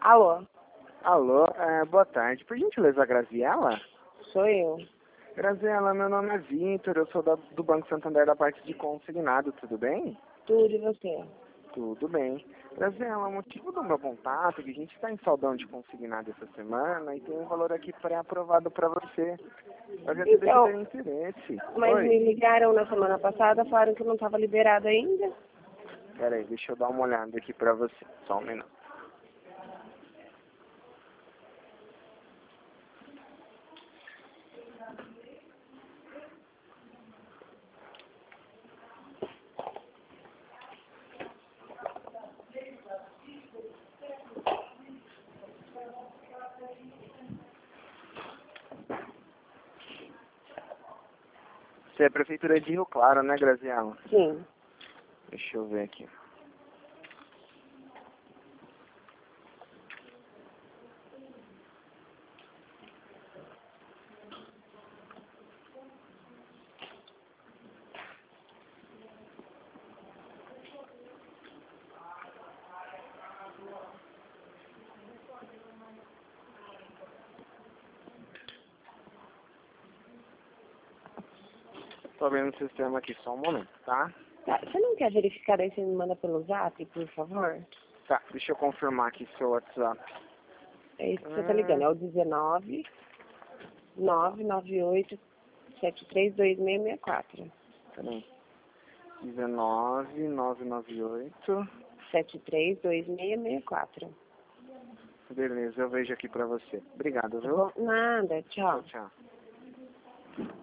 Alô, Alô, boa tarde. Por gentileza, a Graziela? sou eu. Graziela, meu nome é Vitor, eu sou do Banco Santander da parte de consignado, tudo bem? Tudo e você? Tudo bem. Graziela, o motivo do meu contato é que a gente está em saldão de consignado essa semana e tem um valor aqui pré-aprovado para você. Eu já sabia que Então, tem interesse. mas Oi? me ligaram na semana passada, falaram que não estava liberado ainda. Peraí, deixa eu dar uma olhada aqui para você. Só um minuto. Você é prefeitura de Rio Claro, né, Graziela? Sim. Deixa eu ver aqui. Tô vendo o sistema aqui, só um momento, tá? Tá, você não quer verificar aí, você me manda pelo zap, por favor? Tá, deixa eu confirmar aqui seu WhatsApp. É isso que você tá ligando, é o 19 998 732664. Peraí. 19998. 732664. Beleza, eu vejo aqui pra você. Obrigado, viu? Nada, tchau. Tchau, tchau.